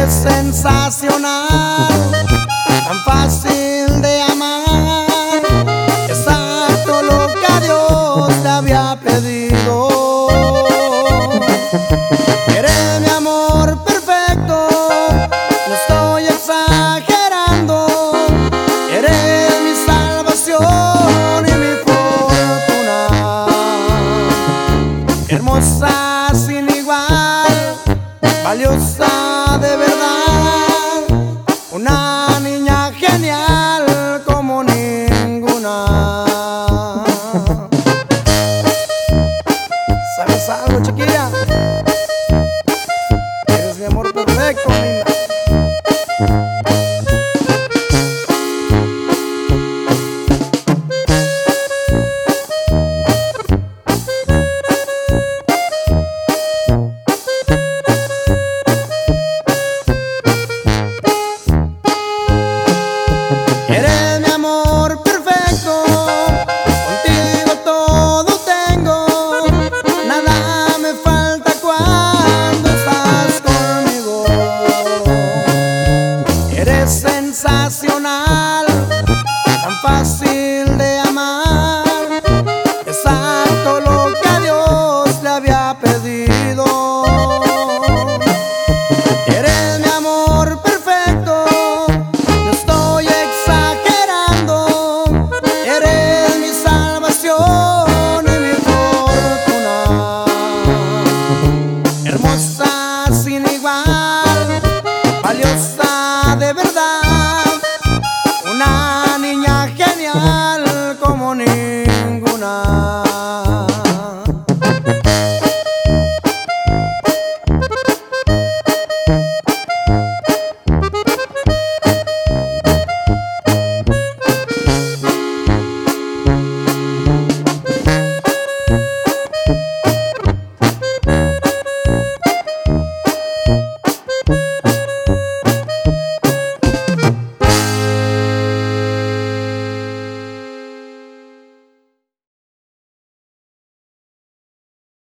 eres sensacional, tan fácil de amar, exacto lo que a Dios te había pedido. Eres mi amor perfecto, no estoy exagerando. Eres mi salvación y mi fortuna, hermosa sin igual, valiosa de verdad, una niña genial como ninguna. ¿Sabes algo, chiquilla? Eres mi amor perfecto, linda.